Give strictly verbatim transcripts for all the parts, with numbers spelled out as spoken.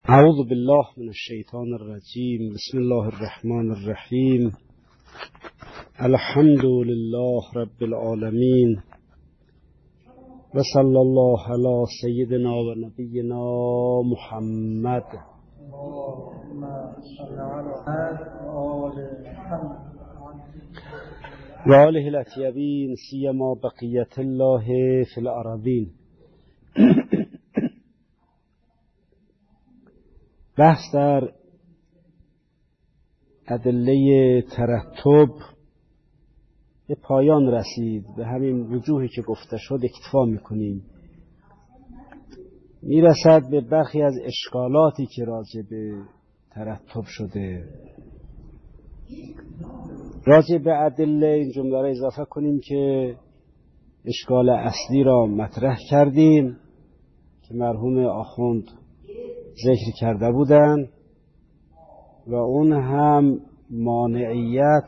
اعوذ بالله من الشیطان الرجیم. بسم الله الرحمن الرحیم. الحمد لله رب العالمین و صلی الله علی سیدنا و نبینا محمد و آله الاطیبین سیما بقیت الله فی الارضین. بحث در ادله ترتب به پایان رسید. به همین وجوهی که گفته شد اکتفا میکنیم. میرسد به برخی از اشکالاتی که راجع به ترتب شده. راجع به ادله این جمله را اضافه کنیم که اشکال اصلی را مطرح کردیم که مرحوم آخوند ذکر کرده بودند و اون هم مانعیت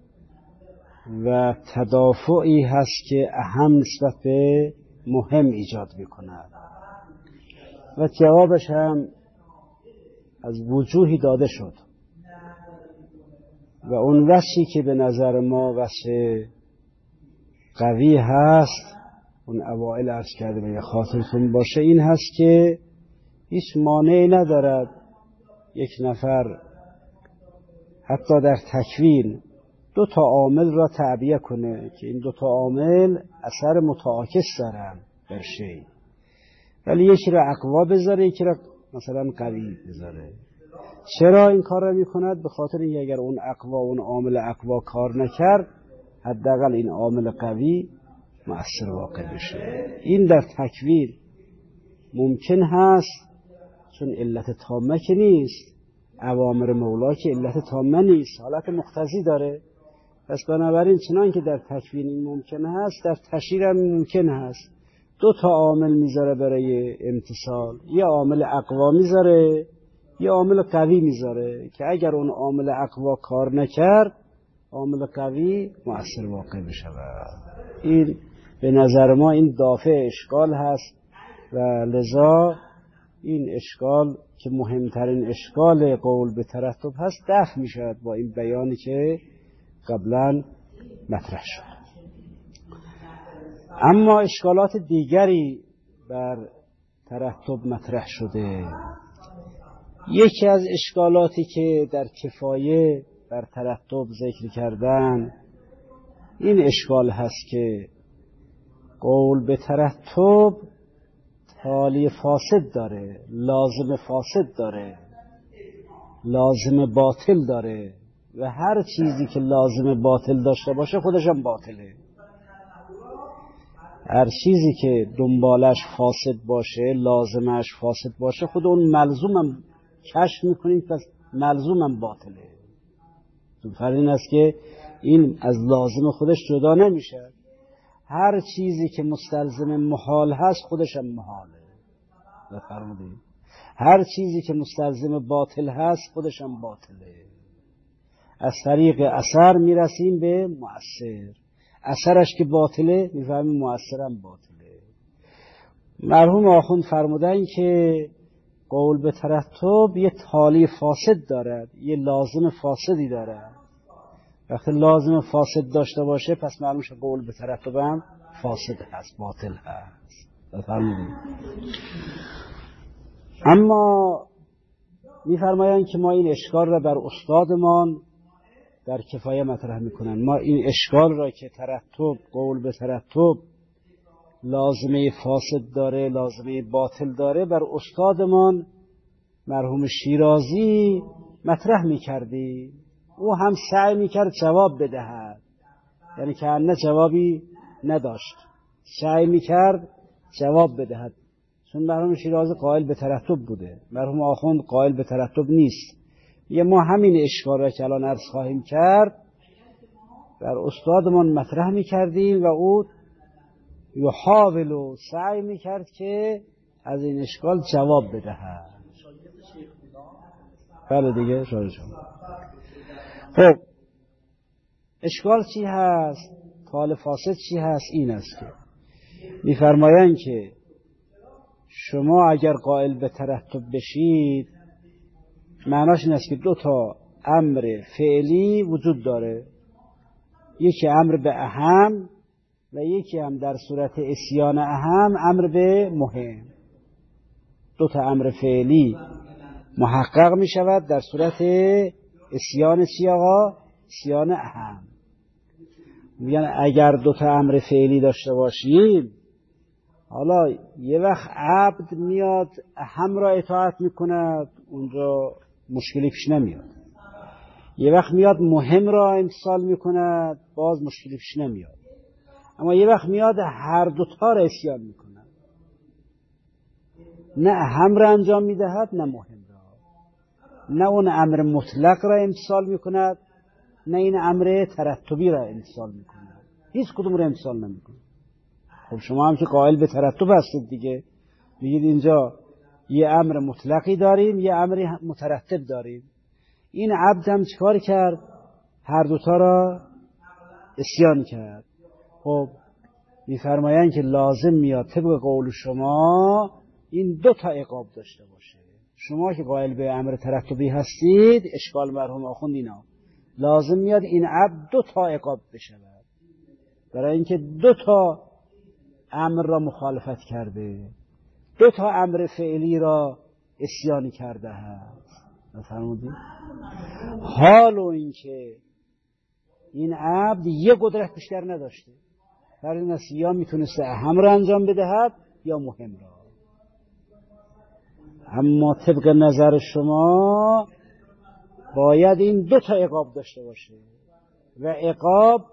و تدافعی هست که اهم نسبت به مهم ایجاد میکند و جوابش هم از وجوهی داده شد و اون وجهی که به نظر ما وجه قوی هست، اون اوائل عرض کرده به خاطرتون باشه، این هست که هیچ مانعی ندارد یک نفر حتی در تکوین دو تا عامل را تعبیه کنه که این دو تا عامل اثر متعاکس دارن بر شی، ولی یکی را اقوا بذاره یکی را مثلا قوی بذاره. چرا این کار را میکند؟ به خاطر اینکه اگر اون اقوا اون عامل اقوا کار نکرد حداقل این عامل قوی مؤثر واقع بشه. این در تکوین ممکن هست چون علت تامه که نیست، اوامر مولا که علت تامه نیست، حالت مقتضی داره. پس بنابراین چنان که در تکوین این ممکن هست در تشریع هم ممکن هست. دو تا عامل میذاره برای امتصال، یه عامل اقوا میذاره یه عامل قوی میذاره که اگر اون عامل اقوا کار نکرد عامل قوی مؤثر واقع بشه. این به نظر ما این دافع اشکال هست و لذا این اشکال که مهمترین اشکال قول به ترتب هست دفع می شود با این بیانی که قبلا مطرح شد. اما اشکالات دیگری بر ترتب مطرح شده. یکی از اشکالاتی که در کفایه بر ترتب ذکر کردن این اشکال هست که قول به ترتب تالی فاسد داره، لازم فاسد داره، لازم باطل داره و هر چیزی که لازم باطل داشته باشه خودش هم باطله. هر چیزی که دنبالش فاسد باشه، لازمش فاسد باشه، خود اون ملزوم هم کشف میکنیم پس ملزوم هم باطله. فرق این است که این از لازم خودش جدا نمیشه. هر چیزی که مستلزم محال هست خودش هم محاله. بفرمایید. هر چیزی که مستلزم باطل هست خودش هم باطله. از طریق اثر میرسیم به مؤثر. اثرش که باطله میفهمیم مؤثر هم باطله. مرحوم آخوند فرمودن که قول به ترتب یه تالی فاسد دارد، یه لازم فاسدی دارد. وقتی لازم فاسد داشته باشه پس معلوم شد قول به ترتب هم فاسد هست، باطل هست. بفرمایید. اما میفرمایند که ما این اشکال را بر استادمان در کفایه مطرح میکنن. ما این اشکال را که ترتب قول به ترتب لازمه فاسد داره، لازمه باطل داره، بر استادمان مرحوم شیرازی مطرح میکردی. او هم سعی میکرد جواب بدهد، یعنی که نه جوابی نداشت، سعی میکرد جواب بدهد. چون مرحوم شیرازی قائل به ترتب بوده، مرحوم آخوند قائل به ترتب نیست. یه ما همین اشکال را که الان عرض خواهیم کرد بر استادمان مطرح میکردیم و او یحاول و سعی میکرد که از این اشکال جواب بدهد. بله دیگه شاید شما. خب اشکال چی هست؟ تال فاسد چی هست؟ این است که میفرمایند که شما اگر قائل به ترتب بشید معناش این است که دو تا امر فعلی وجود داره، یکی امر به اهم و یکی هم در صورت اسیان اهم امر به مهم. دو تا امر فعلی محقق می شود در صورت اسیان چی آقا؟ اسیان اهم. میگن اگر دو تا امر فعلی داشته باشیم، حالا یه وقت عبد میاد اهم را اطاعت میکند، اونجا مشکلی پیش نمیاد. یه وقت میاد مهم را امتثال میکند، باز مشکلی پیش نمیاد. اما یه وقت میاد هر دوتا را اسیان میکند، نه اهم را انجام میدهد نه مهم را، نه اون امر مطلق را امتثال میکند نه این امر ترتبی را امتثال میکند، هیچ کدوم را امتثال نمیکند. خب شما هم که قائل به ترتب هستید دیگه، میگید اینجا یه امر مطلقی داریم یه امر مترتب داریم. این عبد هم چیکار کرد؟ هر دوتا را اسیان کرد. خب میفرمایند که لازم میاد طبق قول شما این دو تا عقاب داشته باشه. شما که قائل به امر ترتبی هستید، اشکال مرحوم آخوند اینا، لازم میاد این عبد دو تا عقاب بشود، برای اینکه دو تا امر را مخالفت کرده، دو تا امر فعلی را اسیان کرده هست. نفرمودید؟ حال و اینکه این عبد یه قدرت بیشتر نداشته، در این است یا میتونسته اهم را انجام بدهد یا مهم را. اما طبق نظر شما باید این دو تا عقاب داشته باشه و عقاب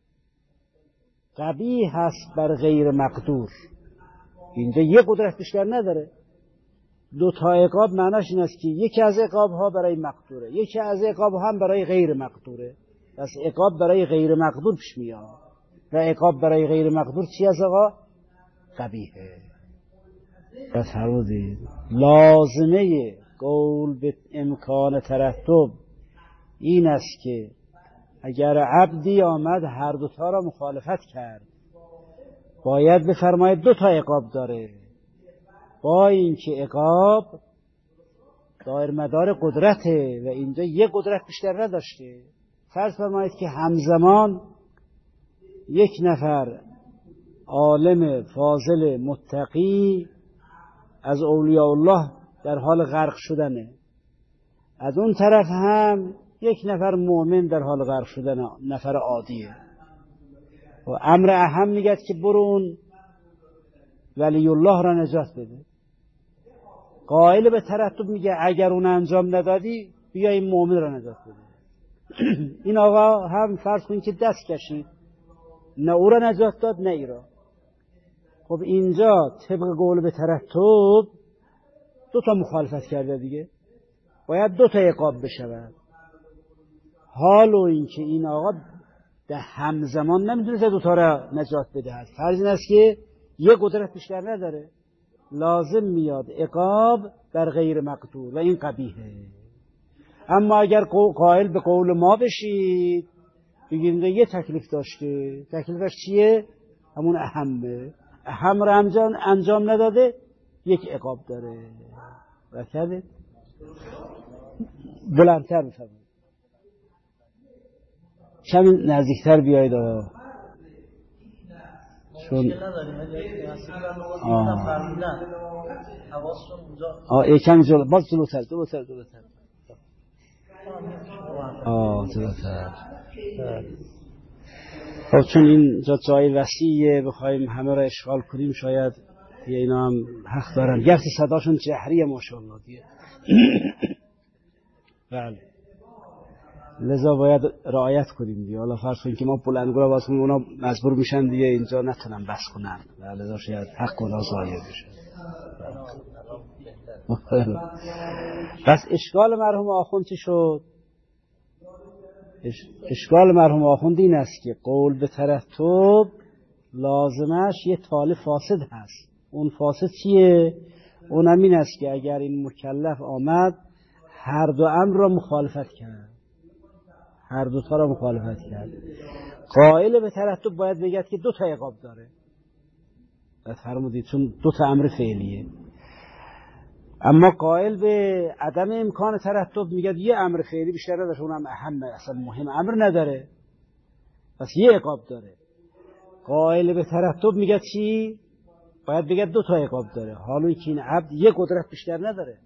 قبیح هست بر غیر مقدور. اینجا یه قدرت بیشتر نداره. دو تا عقاب معناش این است که یکی از عقاب ها برای مقدوره، یکی از عقاب ها هم برای غیر مقدوره. پس عقاب برای غیر مقدور پیش میاد و عقاب برای غیر مقدور چی از آقا؟ قبیحه. پس فرمودید لازمه قول به امکان ترتب این است که اگر عبدی آمد هر دوتا را مخالفت کرد، باید بفرماید دو تا عقاب داره، با اینکه عقاب دایر مدار قدرته و اینجا یک قدرت بیشتر نداشته. فرض فرمایید که همزمان یک نفر عالم فاضل متقی از اولیاء الله در حال غرق شدنه، از اون طرف هم یک نفر مؤمن در حال غرق شدن، نفر عادیه، و امر اهم میگه که برون ولی الله را نجات بده. قائل به ترتب میگه اگر اون انجام ندادی بیا این مؤمن را نجات بده. این آقا هم فرض کنید که دست کشید، نه او را نجات داد نه ای را. خب اینجا طبق قول به ترتب دو تا مخالفت کرده دیگه، باید دو تا عقاب بشود. حال و این که این آقا در همزمان نمیتونه دو تا را نجات بدهد، فرض این است که یک قدرت بیشتر نداره، لازم میاد عقاب بر غیر مقدور و این قبیحه. اما اگر قائل به قول ما بشید بگید یه تکلیف داشته، تکلیفش چیه؟ همون اهمه، اهم را انجام, انجام نداده یک عقاب داره. بکرده بلندتر بفرمایید، کمی نزدیکتر بیایید آقا، چون آه یکم جلو، باز جلوتر جلوتر جلوتر آه جلوتر. خب چون این جا جای وسیعه بخوایم همه را اشغال کنیم شاید یه اینا هم حق دارن، گرچه صداشون جهریه ماشاءالله دیگه. بله لذا باید رعایت کنیم دیگه. حالا فرض کنیم که ما بلندگو را واسه اونا مجبور میشن دیگه اینجا نتونن بس کنن، لذا شاید حق اونا ضایع بشه. پس اشکال مرحوم آخوند چی شد؟ اشکال مرحوم آخوند این است که قول به ترتب لازمش یه طالب فاسد هست. اون فاسد چیه؟ اون هم این است که اگر این مکلف آمد هر دو امر را مخالفت کرد، هر دو تا را مخالفت کرد، قائل به ترتب باید بگید که دو تا عقاب داره. فرمودید چون دو تا امر فعلیه. اما قائل به عدم امکان ترتب میگه یه امر فعلی بیشتر نداره، اونم اهم اصلا مهم امر نداره پس یه عقاب داره. قائل به ترتب میگه چی؟ باید بگه دو تا عقاب داره، حالا که این عبد یه قدرت بیشتر نداره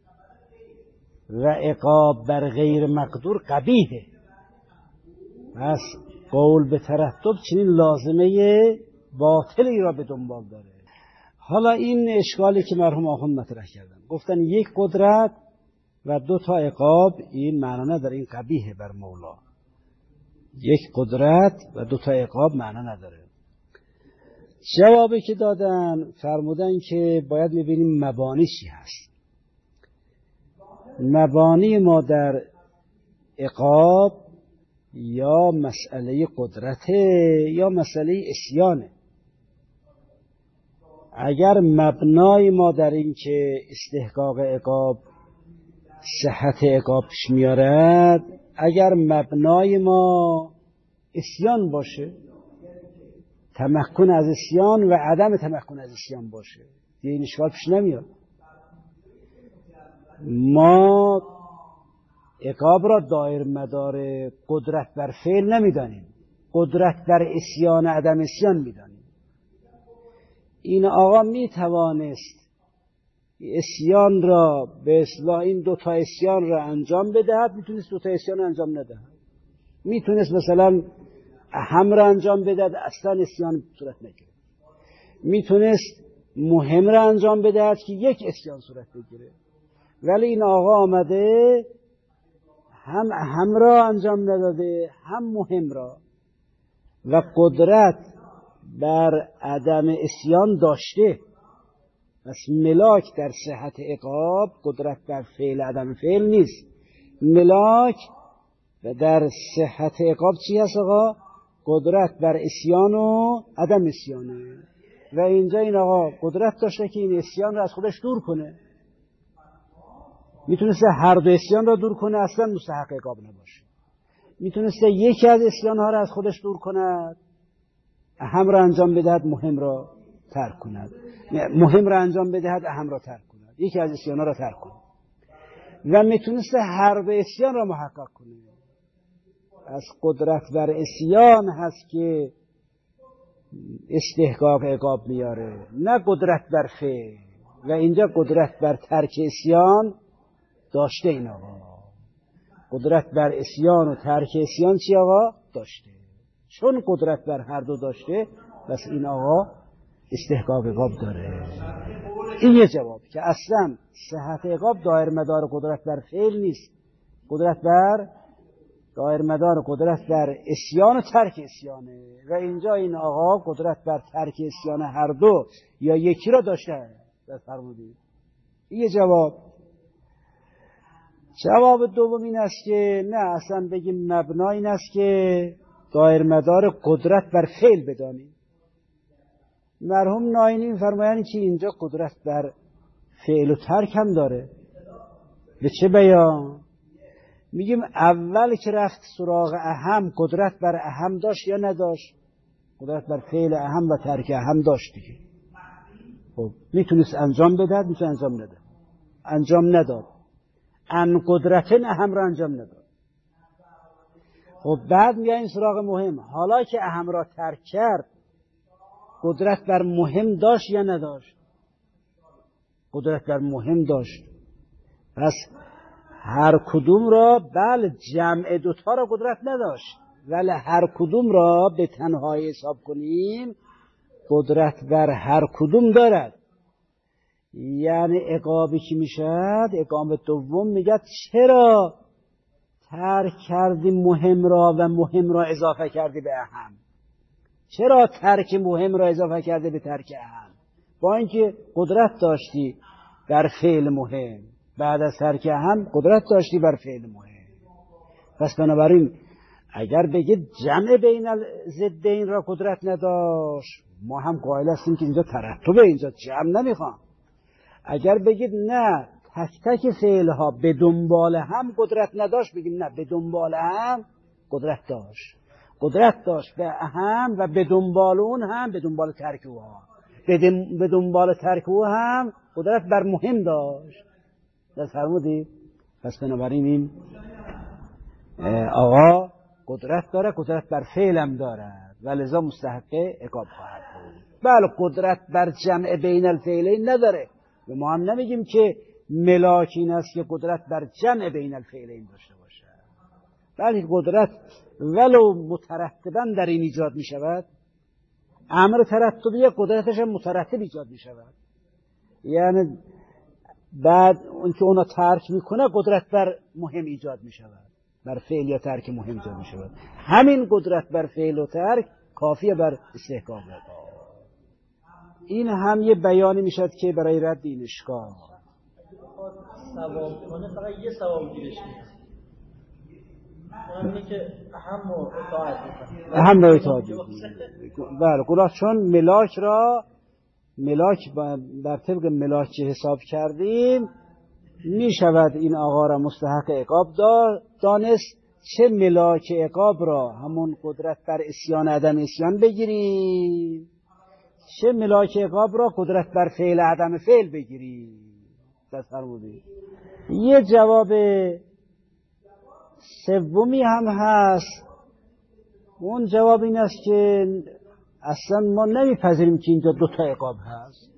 و عقاب بر غیر مقدور قبیحه. پس قول به ترتب چنین لازمه باطلی را به دنبال داره. حالا این اشکالی که مرحوم آخوند مطرح کردن، گفتن یک قدرت و دو تا عقاب این معنا نداره، این قبیحه بر مولا. یک قدرت و دو تا عقاب معنا نداره. جوابی که دادن فرمودن که باید میبینیم مبانی چی هست. مبانی ما در عقاب یا مسئله قدرته یا مسئله عصیانه. اگر مبنای ما در این که استحقاق عقاب صحت عقاب پیش میارد، اگر مبنای ما عصیان باشه، تمکن از عصیان و عدم تمکن از عصیان باشه، دیگه این اشکال پیش نمیاد. ما عقاب را دایر مدار قدرت بر فعل نمیدانیم، قدرت بر عصیان عدم عصیان میدانیم. این آقا میتوانست عصیان را به اصلاح این دو تا عصیان را انجام بدهد، میتونست دو تا عصیان انجام ندهد. میتونست مثلا هم را انجام بدهد، اصلا عصیان صورت نگیره. میتونست مهم را انجام بدهد که یک عصیان صورت بگیره. ولی این آقا آمده هم هم را انجام نداده هم مهم را و قدرت بر عدم عصیان داشته. پس ملاک در صحت عقاب قدرت بر فعل عدم فعل نیست. ملاک و در صحت عقاب چی هست آقا؟ قدرت بر عصیان و عدم عصیانه. و اینجا این آقا قدرت داشته که این عصیان را از خودش دور کنه، میتونسته هر دو عصیان را دور کنه، اصلا مستحق عقاب نباشه. میتونسته یکی از عصیان ها را از خودش دور کند، اهم را انجام بدهد مهم را ترک کند، مهم را انجام بدهد اهم را ترک کند، یکی از عصیان ها را ترک کند. و میتونسته هر دو عصیان را محقق کنه. از قدرت بر عصیان هست که استحقاق عقاب میاره، نه قدرت بر فعل. و اینجا قدرت بر ترک عصیان داشته. این آقا قدرت بر عصیان و ترک عصیان چی آقا؟ داشته. چون قدرت بر هر دو داشته، بس این آقا استحقاق عقاب داره. این یه جواب که اصلا صحت عقاب دایر مدار قدرت بر فعل نیست، قدرت بر دایر مدار قدرت بر عصیان و ترک عصیانه. و اینجا این آقا قدرت بر ترک عصیان هر دو یا یکی را داشته. بس فرمودید این یه جواب. جواب دوم این است که نه، اصلا بگیم مبنا این است که دایر مدار قدرت بر فعل بدانیم. مرحوم ناینی فرمایند که اینجا قدرت بر فعل و ترک هم داره. به چه بیان؟ میگیم اول که رفت سراغ اهم قدرت بر اهم داشت یا نداشت؟ قدرت بر فعل اهم و ترک اهم داشت دیگه. خب میتونست انجام بدهد، میتونه انجام نداد، انجام نداد. ان قدرتن اهم را انجام نداد. خب بعد میاییم سراغ مهم. حالا که اهم را ترک کرد، قدرت بر مهم داشت یا نداشت؟ قدرت بر مهم داشت. پس هر کدوم را، بله جمع دوتا را قدرت نداشت، ولی هر کدوم را به تنهایی حساب کنیم قدرت بر هر کدوم دارد. یعنی عقابی که میشد، عقاب دوم میگه چرا ترک کردی مهم را و مهم را اضافه کردی به اهم؟ چرا ترک مهم را اضافه کردی به ترک اهم؟ با اینکه قدرت داشتی بر فعل مهم، بعد از ترک اهم قدرت داشتی بر فعل مهم. پس بنابراین اگر بگید جمع بین ضدین را قدرت نداشت، ما هم قائل هستیم که اینجا ترتبه، اینجا جمع نمیخوام. اگر بگید نه، تک تک فعلها به دنبال هم قدرت نداشت، بگیم نه، به دنبال هم قدرت داشت. قدرت داشت به اهم و به دنبال اون هم به دنبال ترک او هم. به دنبال ترک او هم قدرت بر مهم داشت. دست فرمودید؟ پس بنابراین این آقا قدرت داره، قدرت بر فعلم دارد و لذا مستحق عقاب خواهد بود. بله قدرت بر جمع بین الفعلین نداره و ما هم نمیگیم که ملاک این است که قدرت بر جمع بین الفعلین داشته باشه، بلکه قدرت ولو مترتبا در این ایجاد می شود، امر ترتبی قدرتش هم مترتب ایجاد می شود، یعنی بعد اون که اونا ترک میکنه قدرت بر مهم ایجاد می شود، بر فعل یا ترک مهم ایجاد می شود. همین قدرت بر فعل و ترک کافیه بر استحقاق عقاب. این هم یه بیانی می شود که برای رد این اشکال ثواب کنه فقط یه ثواب گیرش میاد، اونم که اهم و اطاعت میکنه، اهم و اطاعت بله قرآن، چون ملاک را ملاک بر طبق ملاک که حساب کردیم می شود این آقا را مستحق عقاب دانست. چه ملاک عقاب را همون قدرت بر اسیان عدم اسیان بگیریم، چه ملاک عقاب را قدرت بر فعل عدم فعل بگیریم. دست فرمودید. یه جواب سومی هم هست، اون جواب این است که اصلا ما نمیپذیریم که اینجا دو تا عقاب هست.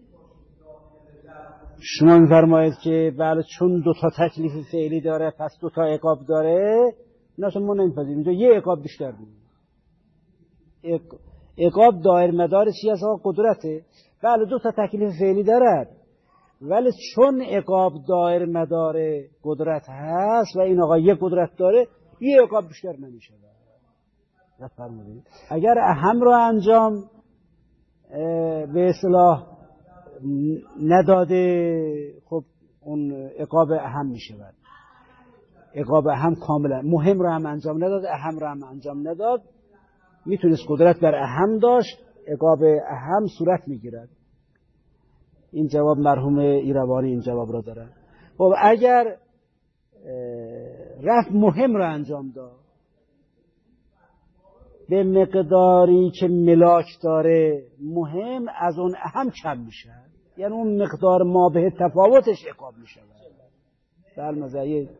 شما میفرمایید که بله چون دو تا تکلیف فعلی داره پس دو تا عقاب داره، نه اصلا ما نمیپذیریم، اینجا یه عقاب بیشتر داریم. عقاب دایر مدار چی است؟ قدرته. بله دو تا تکلیف فعلی دارد، ولی چون عقاب دایر مدار قدرت هست و این آقا یه قدرت داره، یه عقاب بیشتر نمیشه. نفرمودید اگر اهم رو انجام به اصطلاح نداده، خب اون عقاب اهم میشه. عقاب اهم کاملا مهم رو هم انجام نداد، اهم رو هم انجام نداد، میتونست قدرت بر اهم داشت، عقاب اهم صورت میگیرد. این جواب مرحوم ایروانی این جواب را داره. خب اگر رفت مهم رو انجام داد به مقداری که ملاک داره، مهم از اون اهم کم میشه، یعنی اون مقدار ما به تفاوتش عقاب میشه. در مزایای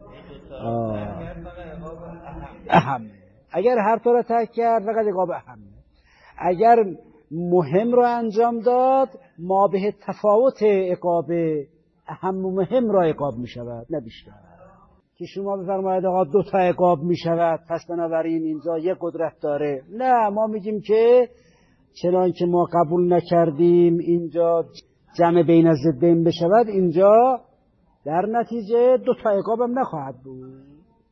اهم اگر هر طور را ترک کرد فقط عقاب اهم. اگر مهم رو انجام داد ما به تفاوت عقاب اهم و مهم را عقاب میشود، نه بیشتر. که شما بفرمایید آقا دو تا عقاب می شود پس بنابراین اینجا یک قدرت داره، نه ما میگیم که چنان که ما قبول نکردیم اینجا جمع بین الضدین بشود، اینجا در نتیجه دو تا عقاب هم نخواهد بود،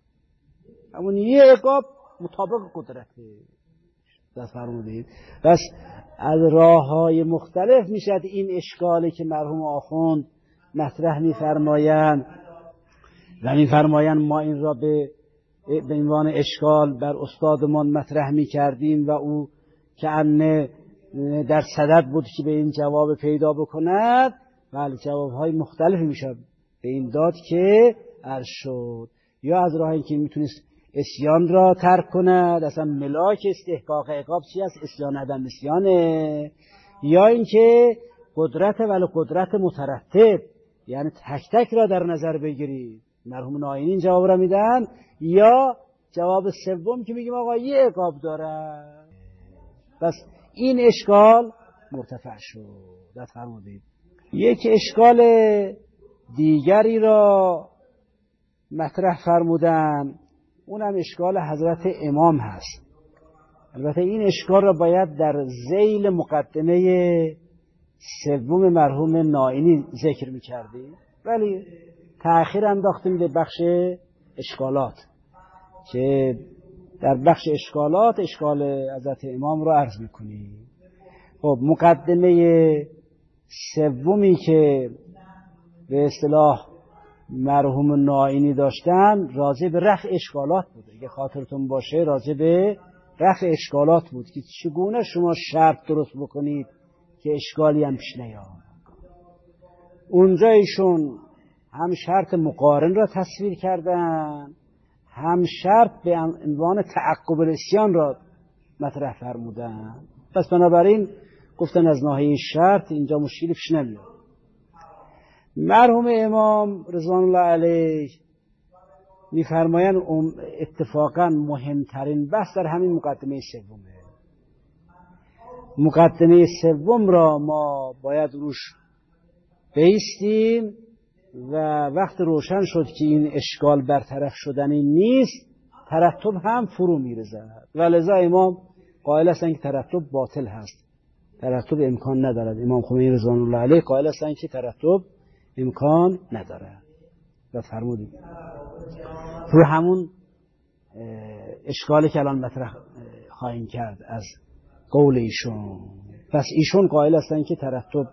همون یه عقاب مطابق قدرته. دست فرمودید. پس از راه های مختلف میشد این اشکالی که مرحوم آخوند مطرح میفرمایند و میفرمایند ما این را به به عنوان اشکال بر استادمان مطرح میکردیم و او که انه در صدد بود که به این جواب پیدا بکند. ولی جوابهای مختلفی میشد به این داد که عرض شد، یا از راه اینکه میتونست اسیان را ترک کند، اصلا ملاک استحقاق عقاب چی است؟ اسیان عدم اسیانه، یا اینکه قدرت ولی قدرت مترتب، یعنی تک تک را در نظر بگیرید. مرحوم ناینی این جواب را میدن. یا جواب سوم که میگیم آقا یه عقاب داره. پس این اشکال مرتفع شد. دست فرمودید. یک اشکال دیگری را مطرح فرمودن، اونم اشکال حضرت امام هست. البته این اشکال را باید در ذیل مقدمه سوم مرحوم ناینی ذکر میکردیم، ولی تأخیر انداختیم به بخش اشکالات که در بخش اشکالات اشکال حضرت امام رو عرض میکنیم. خب مقدمه سومی که به اصطلاح مرحوم ناینی داشتن راجع به رفع اشکالات بود. اگه خاطرتون باشه راجع به رفع اشکالات بود که چگونه شما شرط درست بکنید که اشکالی هم پیش نیاد. اونجا ایشون هم شرط مقارن را تصویر کردن، هم شرط به عنوان تعقب الاسیان را مطرح فرمودن. پس بنابراین گفتن از ناحیه شرط اینجا مشکلی پیش نمیاد. مرحوم امام رضوان الله علیه می‌فرمایند اتفاقا مهمترین بحث در همین مقدمه سومه. مقدمه سوم را ما باید روش بایستیم و وقت روشن شد که این اشکال برطرف شدنی نیست، ترتب هم فرو می‌ریزد و لذا امام قائل هستند که ترتب باطل هست، ترتب امکان ندارد. امام خمینی رضوان الله علیه قائل هستند که ترتب امکان ندارد و فرمودید رو همون اشکالی که الان مطرح خواهیم کرد از قول ایشون. پس ایشون قائل هستند که ترتب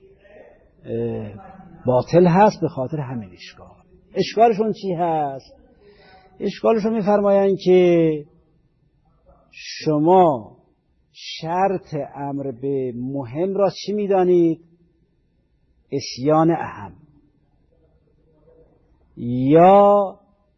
باطل هست به خاطر همین اشکال. اشکالشون چی هست؟ اشکالشون میفرمایند که شما شرط امر به مهم را چی میدانید؟ اسیان اهم یا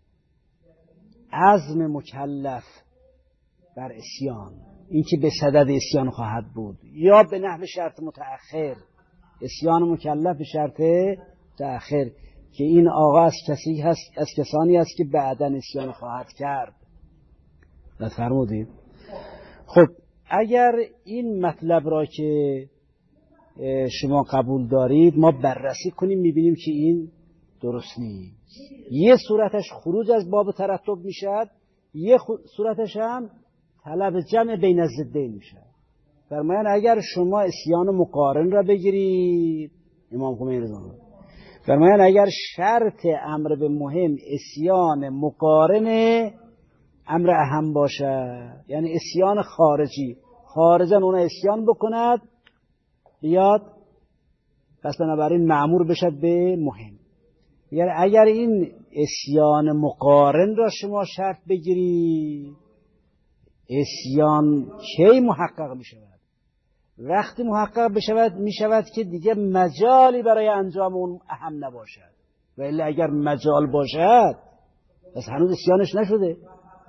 عزم مکلف بر اسیان، این که به صدد اسیان خواهد بود، یا به نحو شرط متأخر، اسیان مکلف به شرط متأخر که این آقا از کسی هست، از کسانی است که بعداً اسیان خواهد کرد. فرمودید خب اگر این مطلب را که شما قبول دارید ما بررسی کنیم، میبینیم که این درست نیست. یه صورتش خروج از باب ترتب میشد، یه صورتش هم طلب جمع بین الضدین میشد. فرمایند اگر شما اسیان مقارن را بگیرید، امام خمینی رضوان الله فرمایند اگر شرط امر به مهم اسیان مقارن امر اهم باشد، یعنی اسیان خارجی، خارجا اون اسیان بکند بیاد، پس بنابراین مأمور بشد به مهم. یعنی اگر این اسیان مقارن را شما شرط بگیری، اسیان کی محقق می شود؟ وقتی محقق بشود می شود که دیگه مجالی برای انجام اون اهم نباشد، و الا اگر مجال باشد پس هنوز اسیانش نشده.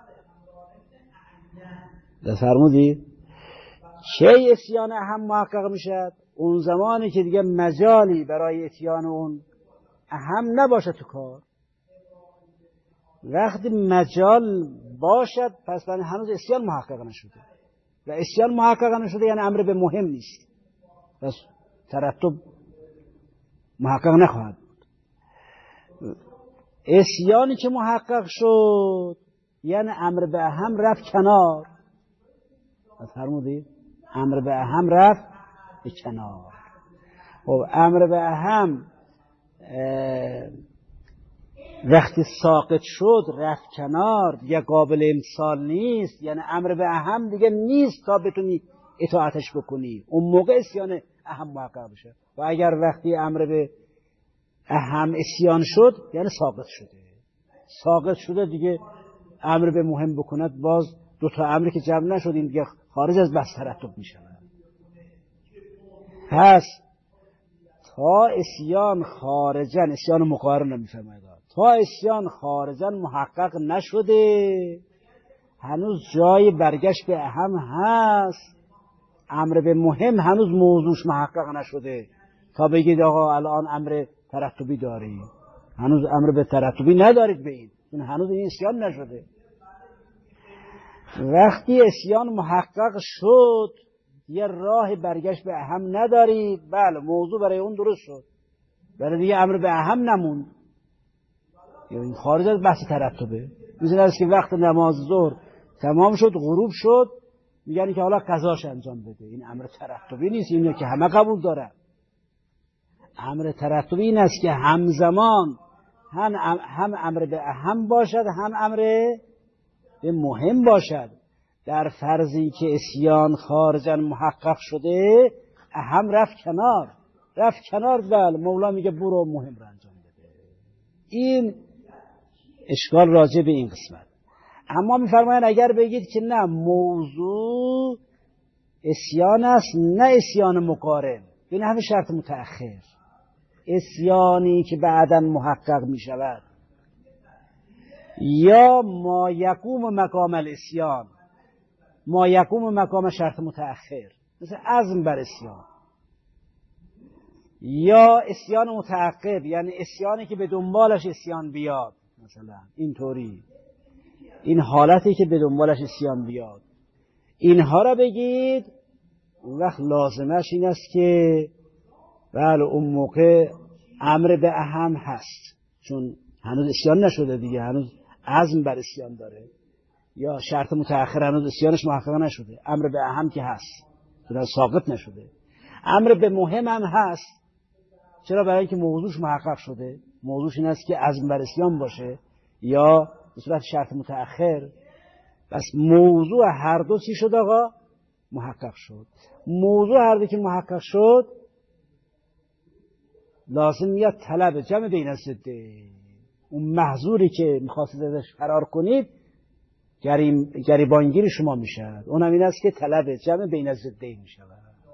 فرمودید کی اسیان اهم محقق می شود؟ اون زمانی که دیگه مجالی برای اتیان اون اهم نباشد تو کار. وقتی مجال باشد پس هنوز اسیان محقق نشده، و اسیان محقق نشده یعنی امر به مهم نیست، پس ترتب محقق نخواهد بود. اسیانی که محقق شد یعنی امر به اهم رفت کنار. فرمودید امر به اهم رفت به کنار. خب امر به اهم وقتی ساقط شد رفت کنار، دیگه قابل امسال نیست، یعنی امر به اهم دیگه نیست تا بتونی اطاعتش بکنی، اون موقع اسیان اهم محقق بشه. و اگر وقتی امر به اهم اسیان شد یعنی ساقط شده، ساقط شده دیگه امر به مهم بکند، باز دو تا امری که جمع نشد این دیگه خارج از بحث ترتب می شود. پس تا اسیان خارجن، اسیان مقارن رو میفرماید، تا اسیان خارجن محقق نشده هنوز جای برگشت به اهم هست، امر به مهم هنوز موضوعش محقق نشده تا بگید آقا الان امر ترتبی داری، هنوز امر به ترتبی ندارید به این، این هنوز این اسیان نشده. وقتی اسیان محقق شد یه راه برگشت به اهم ندارید، بله موضوع برای اون درست شد، ولی دیگه امر به اهم نموند، یعنی خارج از بحث ترتبه. مثل است که وقت نماز ظهر تمام شد، غروب شد، میگن که حالا قضاش انجام بده، این امر ترتبی نیست، اینه که همه قبول دارن. امر ترتبی این است که همزمان هم هم امر به اهم باشد هم امر به مهم باشد. در فرضی که اسیان خارجا محقق شده اهم رفت کنار، رفت کنار، بله مولا میگه برو مهم را انجام بده. این اشکال راجع به این قسمت. اما میفرمایند اگر بگید که نه موضوع اسیان است نه اسیان مقارن، به نحو شرط متأخر، اسیانی که بعداً محقق می شود یا ما یقوم مقام الاسیان، ما یقوم مقام شرط متأخر، مثل عزم بر اسیان، یا اسیان متعقب، یعنی اسیانی که به دنبالش اسیان بیاد، مثلا اینطوری، این حالتی که به دنبالش اسیان بیاد، اینها را بگید. اون وقت لازمش این است که بله اون موقع امر به اهم هست، چون هنوز اسیان نشده دیگه، هنوز عزم بر اسیان داره، یا شرط متأخر هنوز اسیانش محقق نشده. امر به اهم که هست، چون ساقط نشده. امر به مهم هم هست. چرا؟ برای اینکه موضوعش محقق شده. موضوعش این است که عزم بر اسیان باشه یا به صورت شرط متأخر. بس موضوع هر دو چی شد آقا؟ محقق شد. موضوع هر دو که محقق شد لازم میاد طلب جمع بین الضدین. اون محظوری که میخواستید ازش فرار کنید گریم گریبانگیر شما میشد. اونم این است که طلب جمع بین الضدین میشود.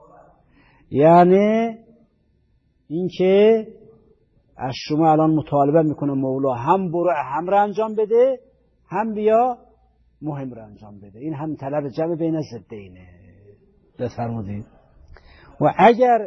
یعنی این که از شما الان مطالبه میکنه مولا هم برو اهم را انجام بده، هم بیا مهم را انجام بده. این هم طلب جمع بین الضدینه. بفرمودید. و اگر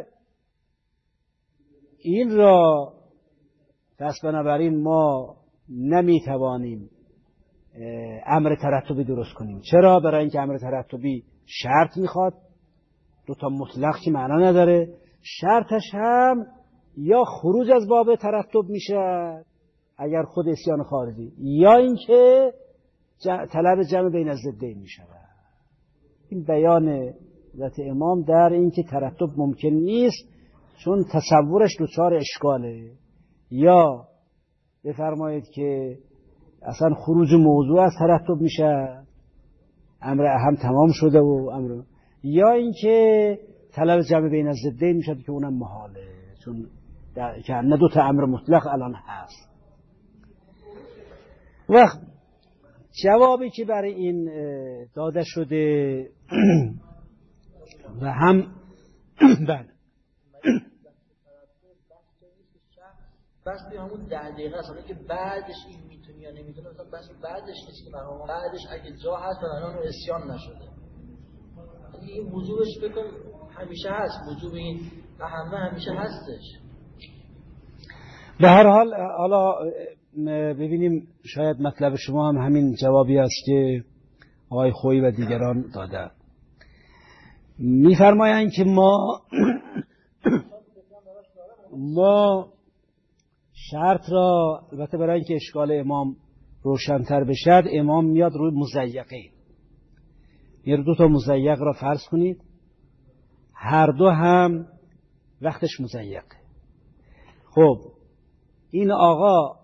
این را دست بنابراین ما نمیتوانیم امر ترتبی درست کنیم. چرا؟ برای اینکه امر ترتبی شرط میخواد، دوتا مطلق که معنا نداره. شرطش هم یا خروج از باب ترتب میشه اگر خود اسیان خارجی، یا اینکه طلب جمع بین الضدین میشه. این بیان حضرت امام در این که ترتب ممکن نیست، چون تصورش دچار اشکاله. یا بفرمایید که اصلا خروج موضوع از ترتب میشه، امر اهم تمام شده و امر، یا اینکه طلب جمع بین الضدین میشه که اونم محاله، چون که نه دو تا امر مطلق الان هست. وقت جوابی که برای این داده شده و هم بله بس به همون ده دقیقه است که بعدش این میتونی یا نمیتونه، مثلا بس بعدش نیست که مرحوم بعدش اگه جا هست و الان اسیان نشده. این وجوبش بکن همیشه هست، وجوب این اهمه همیشه هستش. به هر حال حالا ببینیم شاید مطلب شما هم همین جوابی است که آقای خویی و دیگران دادن. میفرمایند که ما ما شرط را البته برای اینکه اشکال امام روشن‌تر بشد، امام میاد روی مضیقین. یه دو تا مضیق را فرض کنید، هر دو هم وقتش مضیقه. خب این آقا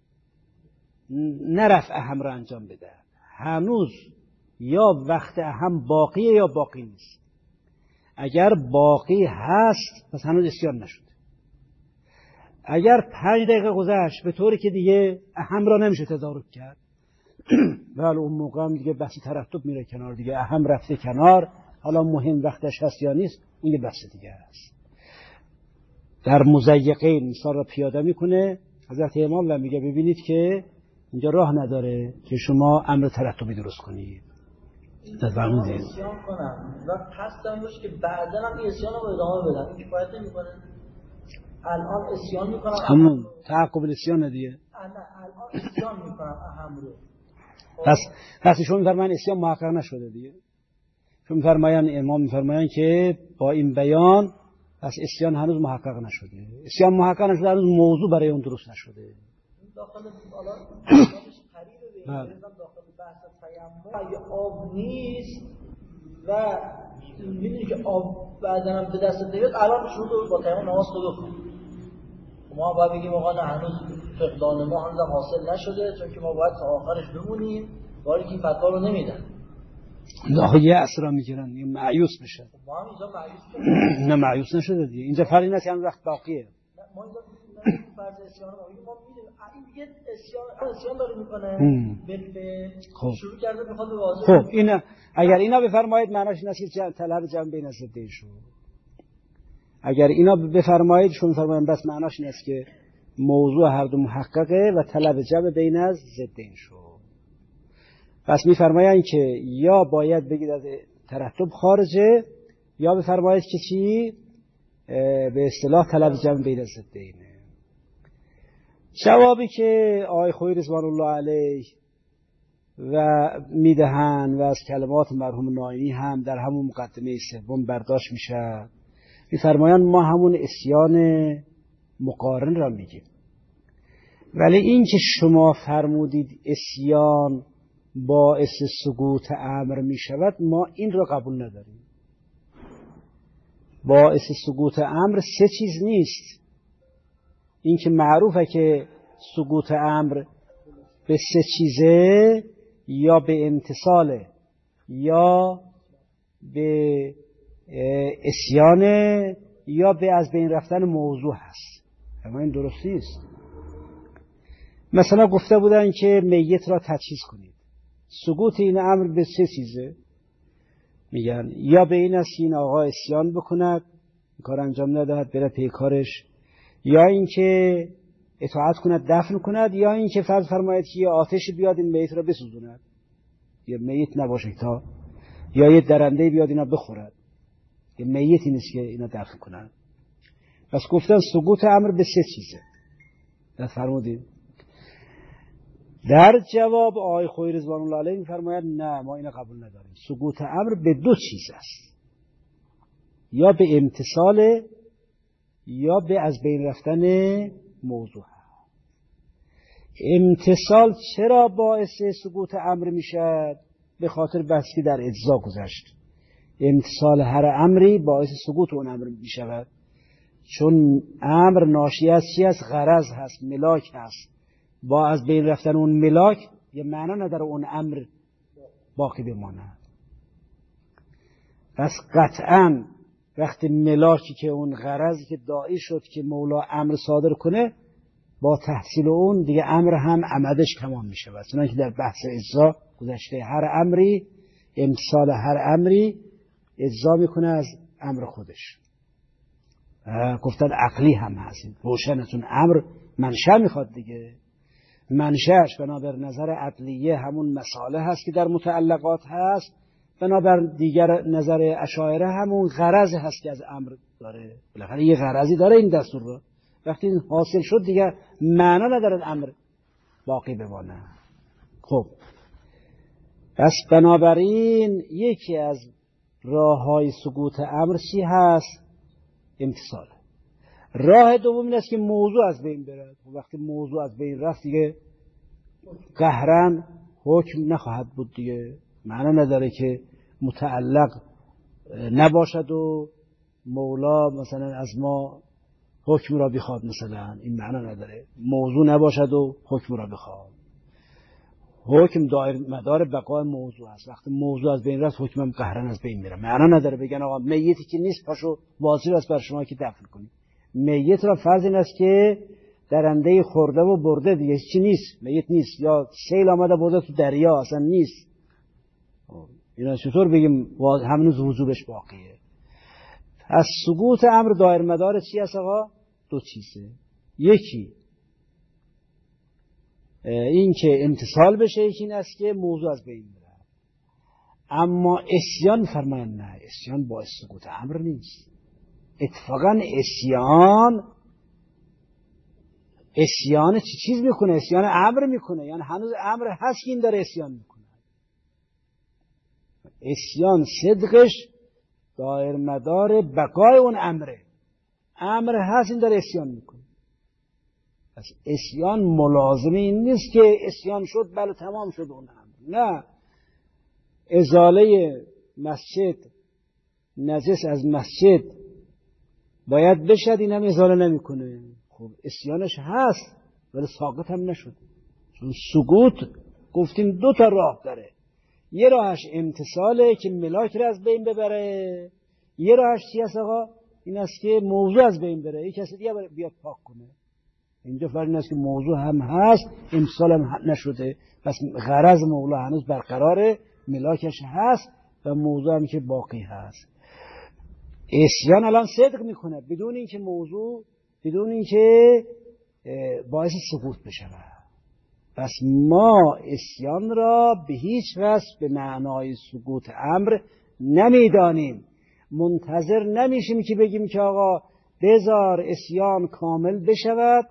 نرفع اهم را انجام بده، هنوز یا وقت اهم باقیه یا باقی نیست. اگر باقی هست پس هنوز اسیان نشده. اگر پنج دقیقه گذشت به طوری که دیگه اهم را نمیشه تدارک کرد، بله اون موقع هم دیگه بحث ترتب میره کنار، دیگه اهم رفته کنار، حالا مهم وقتش هست یا نیست اون یه بحث دیگه هست. در مضیقین مثال را پیاده میکنه حضرت امام و میگه ببینید که اینجا راه نداره که شما امر ترتبی درست کنید. تفهمید؟ اسیان کنم و قصدم باشه که بعداً هم اسیان رو ادامه بدم. این کفایت نمیکنه. الان اسیان میکنم همون تعقب الاسیان دیگه. الان اسیان میکنم اهم رو. پس پس شما میفرمایید اسیان محقق نشده دیگه. شما میفرمایید امام میفرمایند که با این بیان پس اسیان هنوز محقق نشده. اسیان محقق نشده، هنوز موضوع برای اون درست نشده. داخل حالا قریبه به این داخل بحث تیمم اگه آب نیست و میدونی که آب بعدن هم به دست نیاد، الان شروع با تیمم نماز تو بخون. ما باید بگیم آقا نه هنوز فقدان ما هنوز حاصل نشده، چون که ما باید تا آخرش بمونیم، باری که این فتوا رو نمیدن. آخه یه اصلا میگیرن یه معیوس بشه. ما هم اینجا معیوس نه معیوس نشده دیگه. اینجا فرقی نیست که وقت باقیه. ما اینجا فرض اسیان ما میگیم ما میدونیم این دیگه اسیان اسیان داره میکنه به خب شروع کرده میخواد واضح. خب اینا اگر اینا بفرمایید معناش این است که طلب جمع بین الضدین شو. اگر اینا بفرمایید شما فرمایید بس معناش این است که موضوع هر دو محققه و طلب جمع بین الضدین شو. پس میفرمایند که یا باید بگید از ترتب خارجه، یا بفرمایید که چی به اصطلاح طلب جمع بین ضدینه. جوابی که آقای خویی رضوان الله علیه و میدهن و از کلمات مرحوم ناینی هم در همون مقدمه سوم برداشت میشه، میفرمایند ما همون اسیان مقارن را میگیم، ولی این که شما فرمودید اسیان باعث سقوط امر میشود، ما این را قبول نداریم. باعث سقوط امر سه چیز نیست. این که معروفه که سقوط امر به سه چیزه، یا به امتصال، یا به اسیان، یا به از بین رفتن موضوع هست. اما این درست نیست. مثلا گفته بودن که میت را تجهیز کنید. سقوط این امر به سه چیزه. میگن یا به این است این آقا اسیان بکند، کار انجام ندهد، بره پیکارش، یا اینکه اطاعت کند دفن کند، یا اینکه فرض فرماید که یه آتش بیاد این میت را بسوزوند، یه میت نباشه تا، یا یه درنده بیاد اینا بخورد، یه میتی نیست که اینا دفن کنند. پس گفتن سقوط امر به سه چیزه. در فرمودید در جواب آقای خویی رضوان الله علیه میفرماید نه، ما اینو قبول نداریم. سقوط امر به دو چیز است، یا به امتصال، یا به از بین رفتن موضوع. امتصال چرا باعث سقوط امر میشد؟ به خاطر بحثی در اجزا گذشت. امتصال هر امری باعث سقوط اون امر میشود، چون امر ناشی از چی است؟ غرض هست، ملاک هست. با از بین رفتن اون ملاک یه معنا نداره اون امر باقی بماند. پس قطعاً وقتی ملاکی که اون غرضی که داعی شد که مولا امر صادر کنه، با تحصیل اون دیگه امر هم عمدش تمام میشه. چنانکه در بحث اجزا گذشته، هر امری، امتصال هر امری اجزا میکنه از امر خودش. گفتن عقلی هم هستید روشنتون، امر منشأ میخواد دیگه. منشأش بنابر نظر عدلیه همون مساله هست که در متعلقات هست، بنابر دیگر نظر اشاعره همون غرض هست که از امر داره. بالاخره یه غرضی داره این دستور رو. وقتی این حاصل شد دیگه معنا نداره امر باقی بمانه. خب پس بنابراین یکی از راه‌های سقوط امر چی هست؟ امتصال. راه دوم این است که موضوع از بین بره. وقتی موضوع از بین رفت دیگه قهرن حکم نخواهد بود دیگه. معنا نداره که متعلق نباشد و مولا مثلا از ما حکم را بخواد، مثلا این معنا نداره. موضوع نباشد و حکم را بخواد. حکم دایر مدار بقای موضوع است. وقتی موضوع از بین رفت حکم هم قهرن از بین میره. معنا نداره بگن آقا میتی که نیست پاشو واجب است بر شما که دفن کنید. میت را فرض این است که درنده خورده و برده دیگه چی نیست، میت نیست، یا سیل آمده برده تو دریا اصلا نیست. اینا چطور بگیم هنوز وجوبش باقیه؟ از سقوط امر دایر مدار چی است آقا؟ دو چیزه. یکی این که امتصال بشه، یکی این است که موضوع از بین بره. اما اسیان فرمان نه، اسیان باعث سقوط امر نیست. اتفاقا اسیان اسیان چی چیز میکنه؟ اسیان امر میکنه. یعنی هنوز امر هست که این داره اسیان میکنه. اسیان صدقش دایر مدار بقای اون امره. امر هست این داره اسیان میکنه. پس اسیان ملازم این نیست که اسیان شد بله تمام شد اون امر. نه، ازاله مسجد، نجس از مسجد باید بشد، این هم ازاله نمیکنه. خب اسیانش هست ولی ساقط هم نشد. چون سقوط گفتیم دو تا راه داره. یه راهش امتصاله که ملاک را از بین ببره، یه راهش چی هست آقا؟ این است که موضوع از بین بره، یک کسی دیگه بیاد پاک کنه. اینجا فرق این است که موضوع هم هست، امتصال هم نشده، پس غرض مولا هنوز برقراره، ملاکش هست و موضوع هم که باقی هست. اسیان الان صدق میکنه بدون اینکه موضوع، بدون اینکه باعث سقوط بشه. پس ما اسیان را به هیچ وجه به معنای سقوط امر نمیدانیم. منتظر نمیشیم که بگیم که آقا بذار اسیان کامل بشود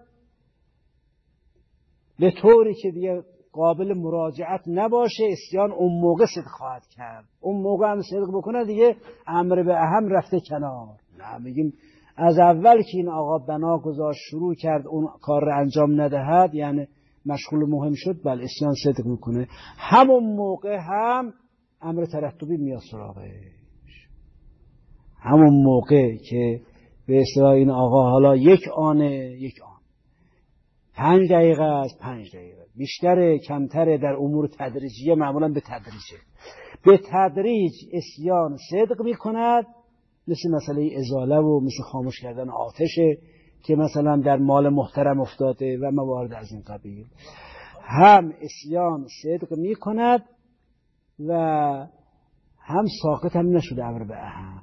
به طوری که دیگه قابل مراجعت نباشه، اسیان اون موقع صدق خواهد کرد. اون موقع هم صدق بکنه دیگه امر به اهم رفته کنار. نه میگیم از اول که این آقا بنا گذاشت شروع کرد اون کار رو انجام ندهد، یعنی مشغول مهم شد، بله اسیان صدق میکنه. همون موقع هم امر ترتبی میاد سراغش. همون موقع که به اصطلاح این آقا حالا یک آنه یک آن، پنج دقیقه است پنج دقیقه، بیشتره کمتره، در امور تدریجیه معمولا به تدریجه، به تدریج اسیان صدق میکند. مثل مسئله ازاله و مثل خاموش کردن آتشه که مثلا در مال محترم افتاده و موارد از این قبیل، هم اسیان صدق میکند و هم ساقط هم نشده امر به اهم.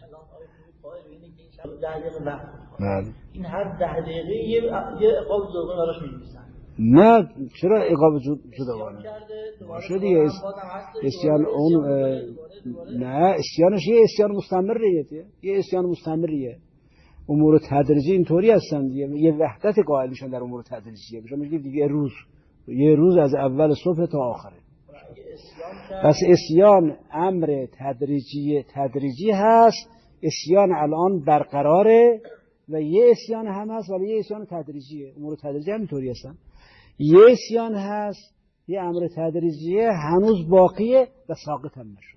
این هر ده دقیقه یه عقاب جداگانه براش می‌نویسن. نه چرا عقاب جداگانه باشه دیگه؟ اسیان اون نه، اسیانش یه اسیان مستمریه، یه اسیان مستمریه. امور تدریجی اینطوری هستن دیگه، یه وحدت قائل میشن در امور تدریجیه. بشه میگه دیگه روز، یه روز از اول صبح تا آخره. پس اسیان امر تدریجی تدریجی هست. اسیان الان برقراره و یه اسیان هم هست ولی یه اسیان تدریجیه. امور تدریجی هم اینطوری هستن. یه اسیان هست، یه امر تدریجیه هنوز باقیه و ساقط هم نشده.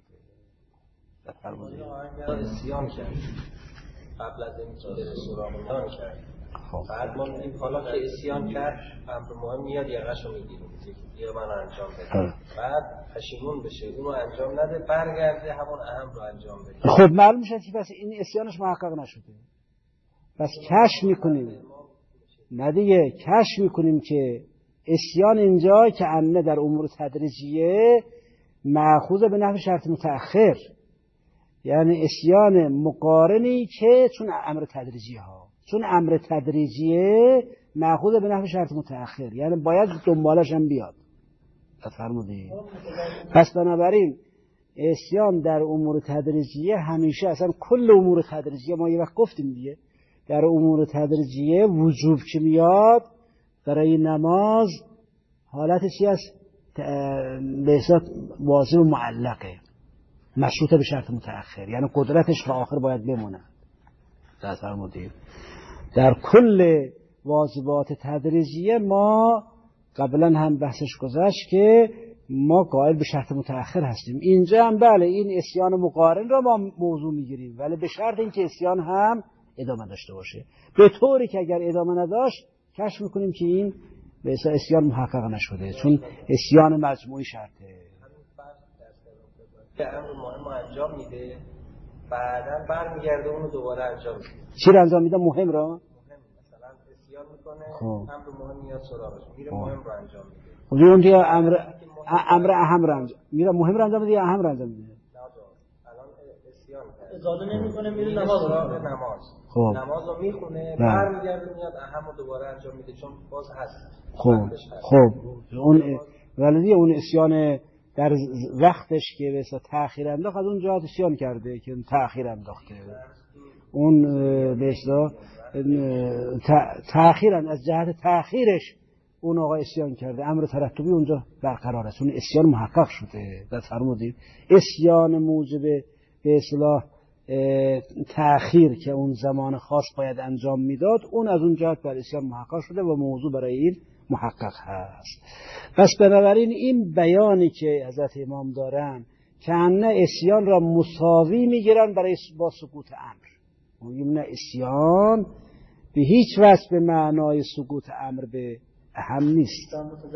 اسیان کرد قبل از اینکه بره سراغ اون کرد. بعد ما میگیم حالا که اسیان کرد امر مهم میاد یقه‌شو میگیریم، یه من انجام بده، بعد پشیمون بشه اونو انجام نده، برگرده همون اهم رو انجام بده. خب معلوم میشه که پس این اسیانش محقق نشده. پس کشف میکنیم، نه دیگه کشف میکنیم که اسیان اینجا که انه در امور تدریجیه مأخوذ به نحو شرط متأخر، یعنی اسیان مقارنی که چون امر تدریجیه ها، چون امر تدریجیه مأخوذ به نحو شرط متأخر، یعنی باید دنبالش هم بیاد. فرمودید؟ پس بنابراین اسیان در امور تدریجیه همیشه، اصلا کل امور تدریجیه ما یه وقت گفتیم دیگه، در امور تدریجیه وجوب که میاد برای نماز حالت چی است؟ به حساب واجب معلقه، مشروطه به شرط متأخر، یعنی قدرتش تا آخر باید بمونه. در فرمودید در کل واجبات تدریجیه ما قبلا هم بحثش گذشت که ما قائل به شرط متأخر هستیم. اینجا هم بله این اسیان مقارن را ما موضوع میگیریم، ولی به شرط اینکه اسیان هم ادامه داشته باشه، به طوری که اگر ادامه نداشت کشف میکنیم که این به اصطلاح اسیان محقق نشده، چون اسیان مجموعی شرطه. که امر مهم انجام میده بعداً برمیگرده اونو دوباره انجام میده. چی رو انجام میده؟ مهم را؟ مهم مثلا اسیان میکنه، امر مهم میاد سراغش، میره مهم رو انجام میده. خب اون دیگه امر امر اهم رو انجام میده، مهم رو انجام میده، اهم رو انجام میده. الان اسیان اضافه نمیکنه، میره نماز رو نماز خب نماز رو میخونه، برمیگرده میاد اهم رو دوباره انجام میده، چون باز هست. خب خب اون ولی اون اسیان در وقتش که به اصطلاح تأخیر انداخت، از اون جهت اسیان کرده که تأخیر انداخته. اون به اصطلاح تأخیر از جهت تأخیرش اون آقا اسیان کرده، امر ترتبی اونجا برقرار است، اون اسیان محقق شده. در فرمودید اسیان موجب به اصطلاح تأخیر که اون زمان خاص باید انجام میداد، اون از اون جهت بر اسیان محقق شده و موضوع برای این محقق هست. پس بنابراین این بیانی که حضرت امام دارن که نه اسیان را مساوی میگیرن برای با سقوط امر، میگیم نه اسیان به هیچ وجه به معنای سقوط امر به اهم نیست.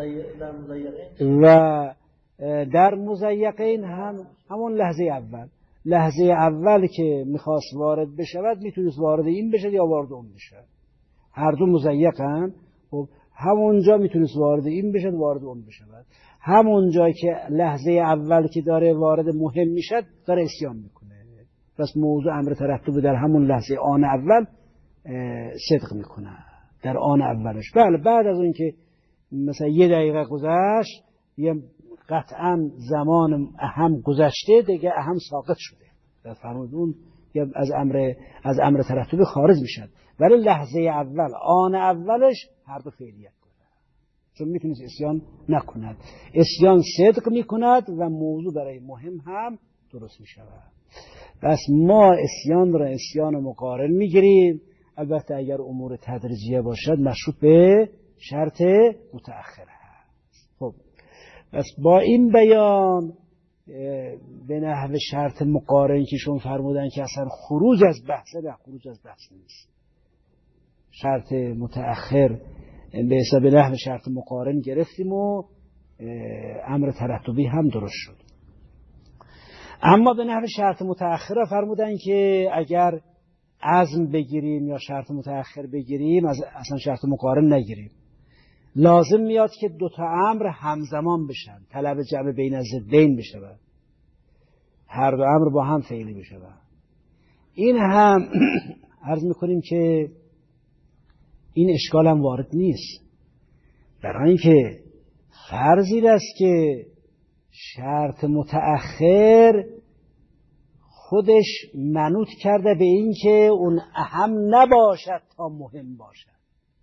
و در مضیقین هم همون لحظه اول لحظه اول که میخواست وارد بشود میتونست وارد این بشه یا وارد اون بشه، هر دو مضیقن. خب همونجا میتونست وارد این بشه وارد اون بشه، همونجا که لحظه اول که داره وارد مهم میشد داره اسیان میکنه. پس موضوع امر ترتب در همون لحظه آن اول صدق میکنه، در آن اولش. بله بعد از اون که مثلا یه دقیقه گذشت، یه قطعا زمان اهم گذشته دیگه، اهم ساقط شده. در فرمود اون یا از امر از امر ترتبی خارج میشن، ولی لحظه اول آن اولش هر دو فعلیت کنه، چون میتونه عصیان نکند. عصیان صدق میکند و موضوع برای مهم هم درست میشود. پس ما عصیان را عصیان مقارن میگیریم، البته اگر امور تدریجیه باشد مشروط به شرط متأخر هست. خب پس با این بیان به نحو شرط مقارن که شون فرمودن که اصلا خروج از بحثه، نه خروج از بحث نیست. شرط متأخر به حساب نحو شرط مقارن گرفتیم و امر ترتبی هم درست شد. اما به نحو شرط متأخر فرمودن که اگر عزم بگیریم یا شرط متأخر بگیریم اصلا شرط مقارن نگیریم، لازم میاد که دو تا امر همزمان بشن، طلب جمع بین ضدین بشود، هر دو امر با هم فعلی بشود. این هم عرض میکنیم که این اشکال هم وارد نیست، برای اینکه فرضی است که شرط متأخر خودش منوط کرده به این که اون اهم نباشد تا مهم باشد.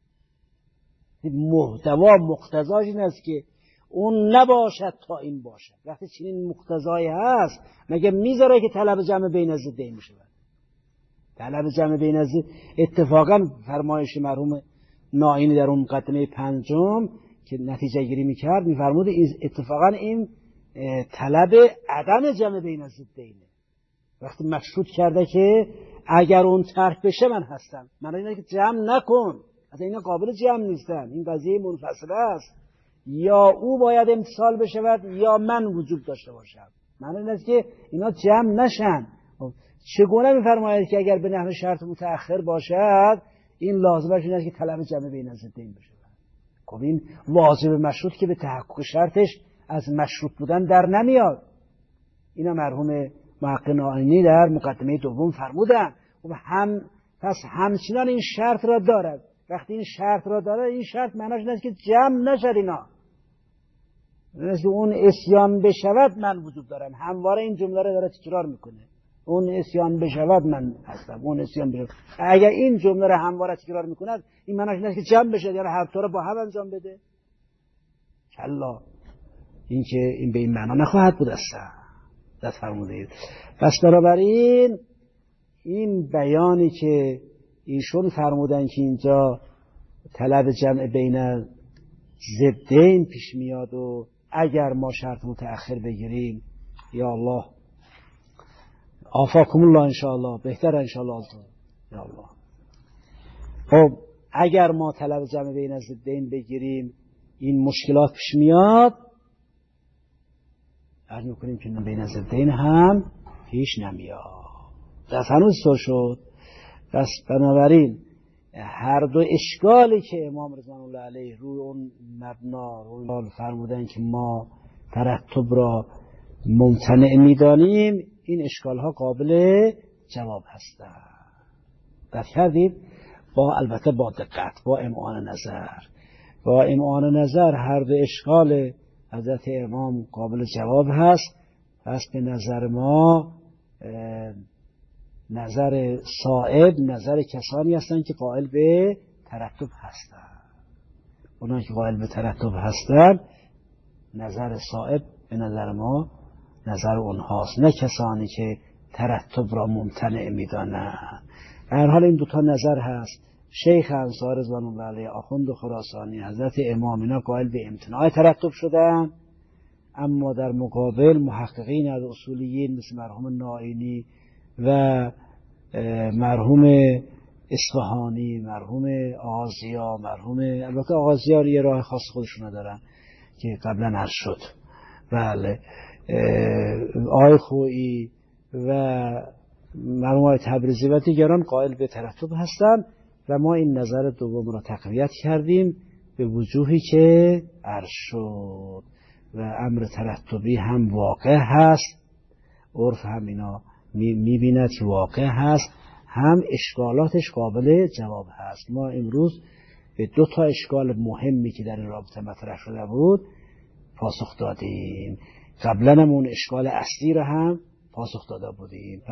محتوا مقتضاش این است که اون نباشد تا این باشد. وقتی چنین مقتضایی هست مگه میذاره که طلب جمع بین ضدین میشه؟ طلب جمع بین ضد اتفاقا فرمایش مرحوم نائینی در اون مقدمه پنجم که نتیجه گیری میکرد میفرمود اتفاقا این طلب عدم جمع بین ضدینه. وقتی مشروط کرده که اگر اون ترک بشه من هستم، من اینه که جمع نکن، از اینا قابل جمع نیستن، این قضیه منفصله است، یا او باید امتصال بشود یا من وجود داشته باشم، من اینه که اینا جمع نشن. چگونه میفرماید که اگر به نحو شرط متأخر باشد این لازمش اینه که طلب جمع بین ضدین بشه؟ خب این واجب مشروط که به تحقق شرطش از مشروط بودن در نمیاد. اینا مرحوم محقق نائینی در مقدمه دوم فرمودن. خب هم پس همچنان این شرط را دارد. وقتی این شرط را دارد این شرط معناش اینه که جمع نشد اینا، مثل اون عصیان بشود من وجود دارم، همواره این جمله را داره تکرار میکنه، اون عصیان بشود من هستم، اون عصیان بشود. اگر این جمله را همواره تکرار میکند این معناش اینه که جمع بشه، یعنی هر طور با هم انجام بده. کلا، این که این به این معنا نخواهد بود اصلا. دست فرمودید. پس بنابراین این بیانی که ایشون فرمودن که اینجا طلب جمع بین ضدین پیش میاد و اگر ما شرط متأخر بگیریم، یا الله آفاکم الله انشاءالله، بهتر انشاءالله یا الله. خب اگر ما طلب جمع بین ضدین بگیریم این مشکلات پیش میاد، عرض میکنیم که بین ضدین هم پیش نمیاد. دست هنوز سر شد. پس بنابراین هر دو اشکالی که امام رضوان الله علیه روی اون مبنا روی فرمودن که ما ترتب را ممتنع میدانیم، این اشکال ها قابل جواب هستند. دست کردید؟ با البته با دقت، با امعان نظر با امعان نظر هر دو اشکال حضرت امام قابل جواب هست. پس به نظر ما نظر صائب نظر کسانی هستند که قائل به ترتب هستند. اونایی که قائل به ترتب هستند نظر صائب به نظر ما نظر اونهاست، نه کسانی که ترتب را ممتنع میدانند. در حال این دوتا نظر هست. شیخ انصار رضوان الله علیه، آخوند خراسانی، حضرت امام، اینا قائل به امتناع ترتب شدن، اما در مقابل محققین از اصولیین مثل مرحوم نائینی و مرحوم اصفهانی، مرحوم آغازیا، مرحوم البته آغازیا یه راه خاص خودشون دارن که قبلا عرض شد، بله، آقای خویی و مرحوم آقای تبریزی و دیگران قائل به ترتب هستند و ما این نظر دوم را تقویت کردیم به وجوهی که عرض شد و امر ترتبی هم واقع هست، عرف هم اینا میبیند که واقع هست، هم اشکالاتش قابل جواب هست. ما امروز به دو تا اشکال مهمی که در این رابطه مطرح شده بود پاسخ دادیم. قبلا هم اون اشکال اصلی را هم پاسخ داده بودیم. پس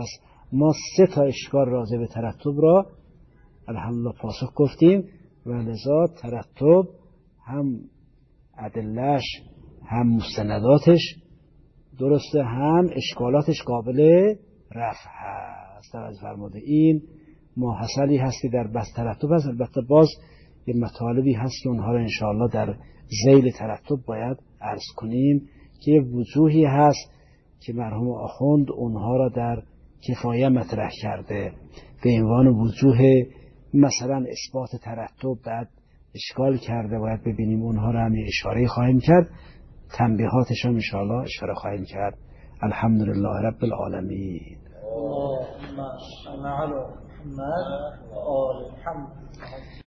ما سه تا اشکال راجع به ترتب را الحمدلله پاسخ گفتیم و لذا ترتب هم ادله‌اش هم مستنداتش درسته، هم اشکالاتش قابل رفع هست. توجه فرموده این ماحصلی هستی در بحث ترتب هست. البته باز یه مطالبی هست که اونها رو انشاءالله در ذیل ترتب باید عرض کنیم که یه وجوهی هست که مرحوم آخوند اونها را در کفایه مطرح کرده به عنوان وجوه مثلا اثبات ترتب بعد اشکال کرده، باید ببینیم اونها را هم اشاره خواهیم کرد، تنبیهاتش هم انشاءالله اشاره خواهیم کرد. الحمدلله رب العالمین. اللهم صل علی محمد و آل محمد.